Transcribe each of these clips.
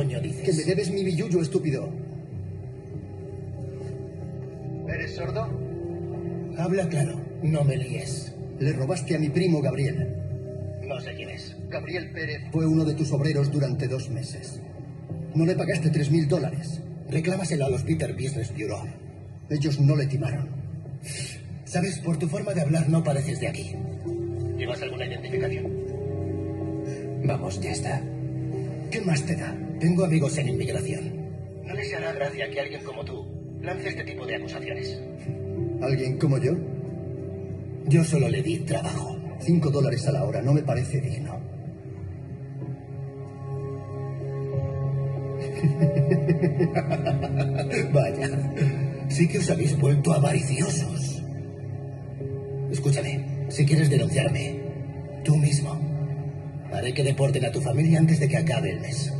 coño dices? Que me debes mi billullo, estúpido. ¿Eres sordo? Habla claro, no me líes. Le robaste a mi primo Gabriel. No sé quién es. Gabriel Pérez fue uno de tus obreros durante 2 meses. No le pagaste $3.000. Reclámaselo a los Better Business Bureau. Ellos no le timaron. Sabes, por tu forma de hablar no pareces de aquí. ¿Llevas alguna identificación? Vamos, ya está. ¿Qué más te da? Tengo amigos en inmigración. No les hará gracia que alguien como tú lance este tipo de acusaciones. ¿Alguien como yo? Yo solo le di trabajo. $5 a la hora no me parece digno. Vaya, sí que os habéis vuelto avariciosos. Escúchame, si quieres denunciarme, tú mismo. Haré que deporten a tu familia antes de que acabe el mes.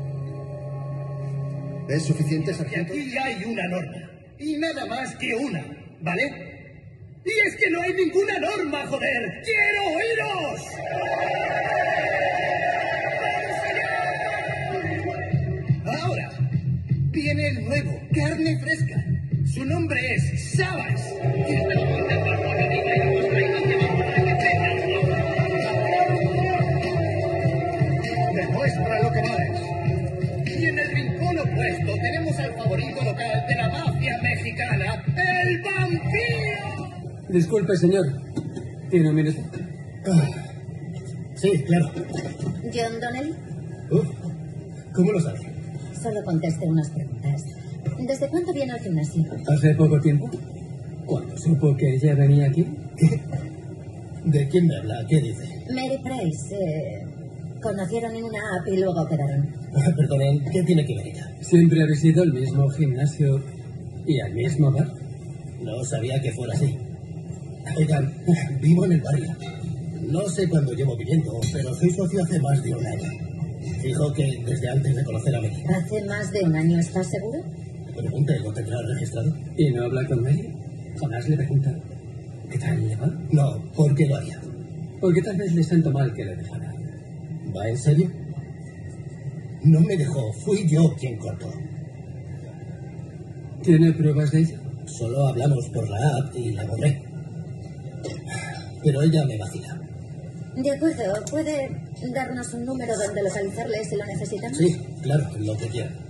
¿Es suficiente, sargento? Aquí hay una norma. Y nada más que una, ¿vale? Y es que no hay ninguna norma, joder. ¡Quiero oíros! Ahora, viene el nuevo, carne fresca. Su nombre es Sabas. Y estamos muy de acuerdo que diga y hemos traído que vamos a que demuestra lo que vales. Y en el rincón opuesto tenemos al favorito local de la mafia mexicana, el vampiro. Disculpe, señor. ¿Tiene un minuto? Sí, claro. John Donnelly, ¿Cómo lo sabes? solo conteste unas preguntas. ¿Desde cuándo viene al gimnasio? ¿Hace poco tiempo? ¿Cuándo supo que ella venía aquí? ¿Qué? ¿De quién me habla? ¿Qué dice? Mary Price. Conocieron en una app y luego quedaron. Perdonen, ¿qué tiene que ver ella? ¿Siempre habéis ido al mismo gimnasio y al mismo bar? No sabía que fuera así. Oigan, vivo en el barrio. No sé cuándo llevo viviendo, pero soy socio hace más de un año. Fijo que desde antes de conocer a Mary. ¿Hace más de un año, estás seguro? Pregunte, ¿lo tendrá registrado? ¿Y no habla con Mary? Jamás le pregunta ¿qué tal le va? No, ¿por qué lo haría? Porque tal vez le siento mal que le dejara. ¿Va en serio? No me dejó, fui yo quien cortó. ¿Tiene pruebas de ello? Solo hablamos por la app y la borré. Pero ella me vacila. De acuerdo, ¿puede darnos un número donde localizarle si lo necesitamos? Sí, claro, lo que quiera.